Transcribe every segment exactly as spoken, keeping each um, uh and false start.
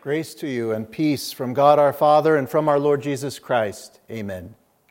Grace to you and peace from God our Father and from our Lord Jesus Christ. Amen.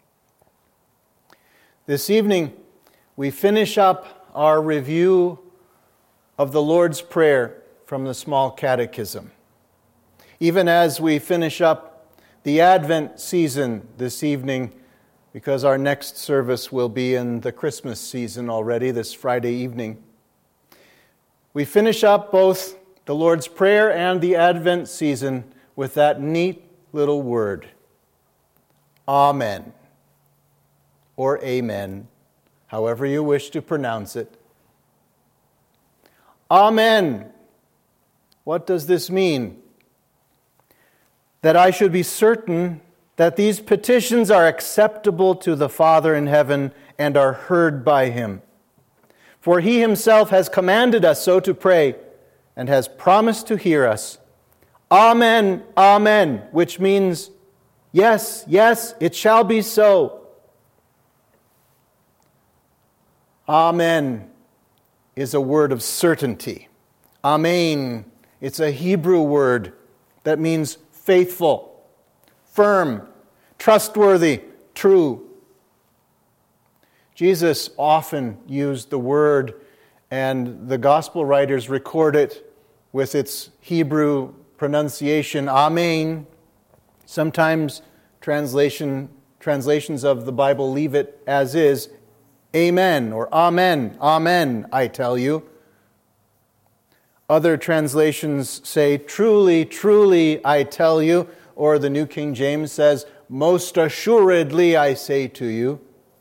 This evening, we finish up our review of the Lord's Prayer from the Small Catechism. Even as we finish up the Advent season this evening, because our next service will be in the Christmas season already, this Friday evening, we finish up both the Lord's Prayer and the Advent season with that neat little word, Amen, or Amen, however you wish to pronounce it. Amen. What does this mean? That I should be certain that these petitions are acceptable to the Father in heaven and are heard by Him. For He Himself has commanded us so to pray, and has promised to hear us. Amen, amen, which means, yes, yes, it shall be so. Amen is a word of certainty. Amen, it's a Hebrew word that means faithful, firm, trustworthy, true. Jesus often used the word, and the gospel writers record it with its Hebrew pronunciation, Amen. Sometimes translation, translations of the Bible leave it as is, Amen, or Amen, Amen, I tell you. Other translations say, truly, truly, I tell you, or the New King James says, most assuredly, I say to you.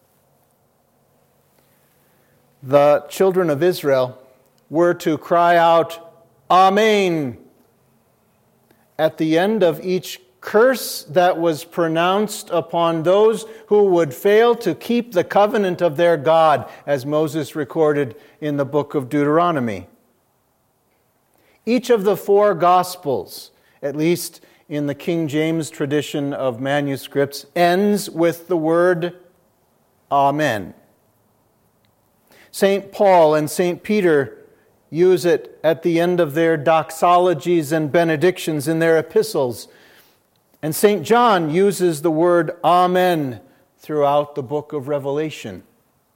The children of Israel were to cry out, Amen, at the end of each curse that was pronounced upon those who would fail to keep the covenant of their God, as Moses recorded in the book of Deuteronomy. Each of the four Gospels, at least in the King James tradition of manuscripts, ends with the word Amen. Saint Paul and Saint Peter use it at the end of their doxologies and benedictions in their epistles. And Saint John uses the word Amen throughout the book of Revelation.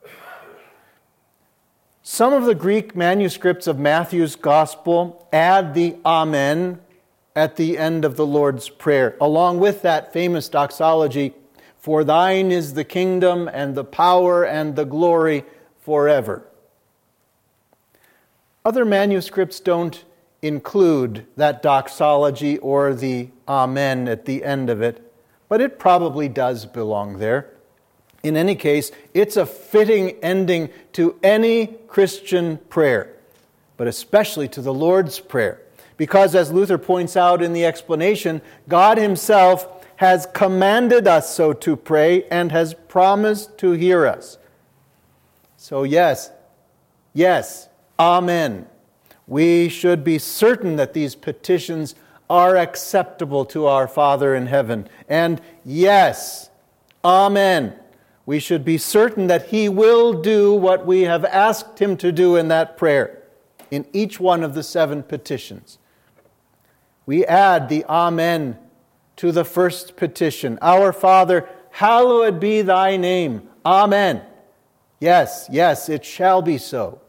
Some of the Greek manuscripts of Matthew's Gospel add the Amen at the end of the Lord's Prayer, along with that famous doxology, For thine is the kingdom and the power and the glory forever. Other manuscripts don't include that doxology or the Amen at the end of it, but it probably does belong there. In any case, it's a fitting ending to any Christian prayer, but especially to the Lord's Prayer, because as Luther points out in the explanation, God Himself has commanded us so to pray and has promised to hear us. So yes, yes, Amen. We should be certain that these petitions are acceptable to our Father in heaven. And yes, Amen. We should be certain that He will do what we have asked Him to do in that prayer, in each one of the seven petitions. We add the Amen to the first petition. Our Father, hallowed be Thy name. Amen. Yes, yes, it shall be so.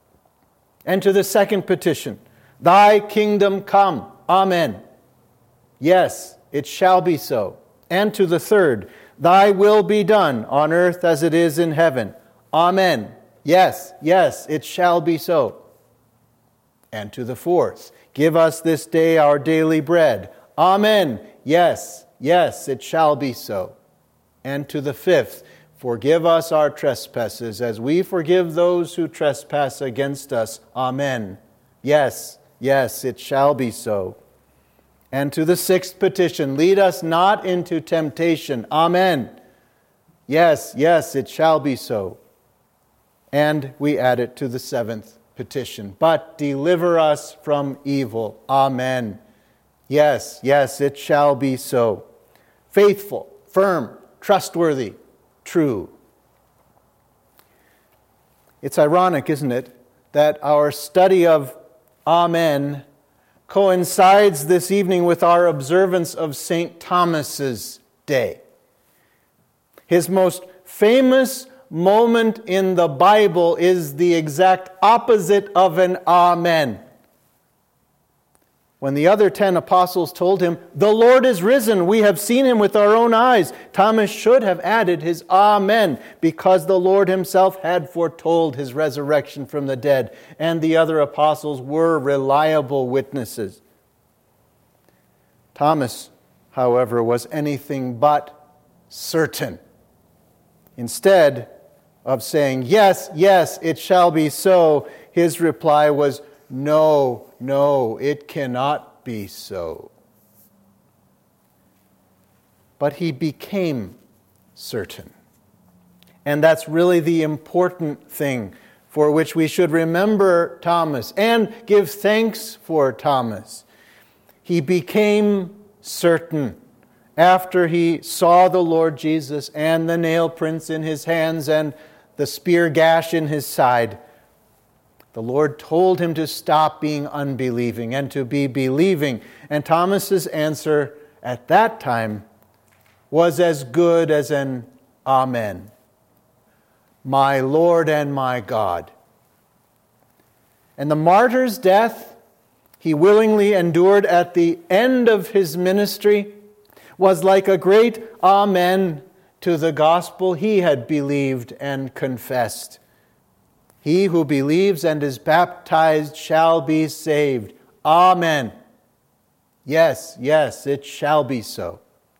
And to the second petition, Thy kingdom come. Amen. Yes, it shall be so. And to the third, Thy will be done on earth as it is in heaven. Amen. Yes, yes, it shall be so. And to the fourth, Give us this day our daily bread. Amen. Yes, yes, it shall be so. And to the fifth, Forgive us our trespasses as we forgive those who trespass against us. Amen. Yes, yes, it shall be so. And to the sixth petition, Lead us not into temptation. Amen. Yes, yes, it shall be so. And we add it to the seventh petition, But deliver us from evil. Amen. Yes, yes, it shall be so. Faithful, firm, trustworthy, true. It's ironic, isn't it, that our study of Amen coincides this evening with our observance of Saint Thomas's day. His most famous moment in the Bible is the exact opposite of an amen. When the other ten apostles told him, "The Lord is risen, we have seen him with our own eyes," Thomas should have added his amen, because the Lord himself had foretold his resurrection from the dead, and the other apostles were reliable witnesses. Thomas, however, was anything but certain. Instead of saying, "Yes, yes, it shall be so," his reply was, "No, no, it cannot be so." But he became certain. And that's really the important thing for which we should remember Thomas and give thanks for Thomas. He became certain after he saw the Lord Jesus and the nail prints in his hands and the spear gash in his side. The Lord told him to stop being unbelieving and to be believing. And Thomas's answer at that time was as good as an amen. My Lord and my God. And the martyr's death he willingly endured at the end of his ministry was like a great amen to the gospel he had believed and confessed. He who believes and is baptized shall be saved. Amen. Yes, yes, it shall be so.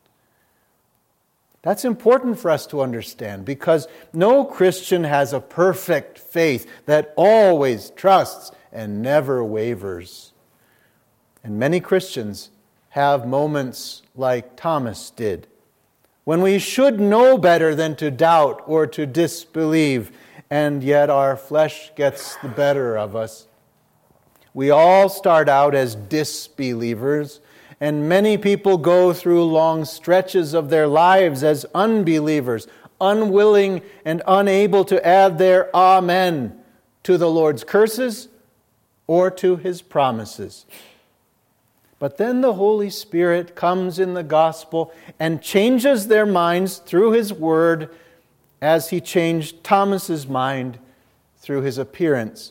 That's important for us to understand, because no Christian has a perfect faith that always trusts and never wavers. And many Christians have moments like Thomas did, when we should know better than to doubt or to disbelieve, and yet our flesh gets the better of us. We all start out as disbelievers, and many people go through long stretches of their lives as unbelievers, unwilling and unable to add their amen to the Lord's curses or to His promises. But then the Holy Spirit comes in the gospel and changes their minds through His word, as He changed Thomas's mind through His appearance.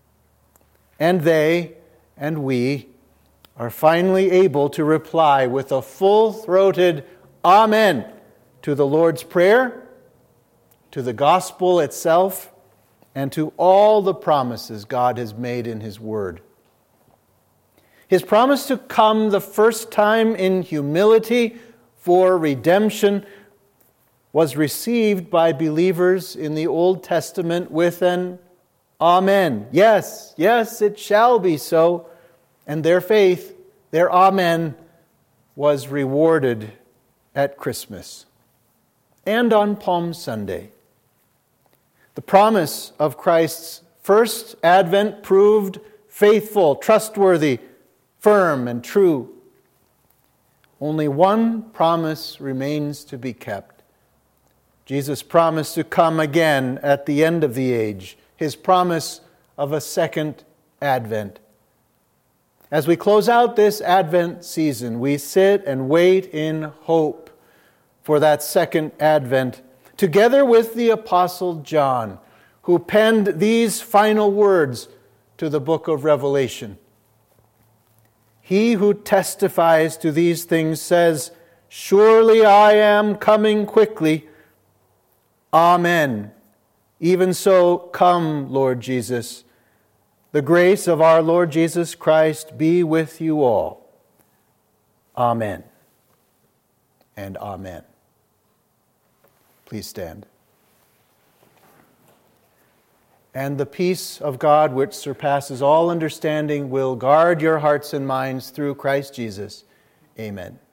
And they and we are finally able to reply with a full-throated amen to the Lord's Prayer, to the gospel itself, and to all the promises God has made in His word. His promise to come the first time in humility for redemption was received by believers in the Old Testament with an amen. Yes, yes, it shall be so. And their faith, their amen, was rewarded at Christmas and on Palm Sunday. The promise of Christ's first advent proved faithful, trustworthy, firm, and true. Only one promise remains to be kept. Jesus promised to come again at the end of the age, His promise of a second advent. As we close out this Advent season, we sit and wait in hope for that second advent, together with the Apostle John, who penned these final words to the book of Revelation. He who testifies to these things says, "Surely I am coming quickly. Amen. Even so, come, Lord Jesus. The grace of our Lord Jesus Christ be with you all. Amen and amen." Please stand. And the peace of God, which surpasses all understanding, will guard your hearts and minds through Christ Jesus. Amen.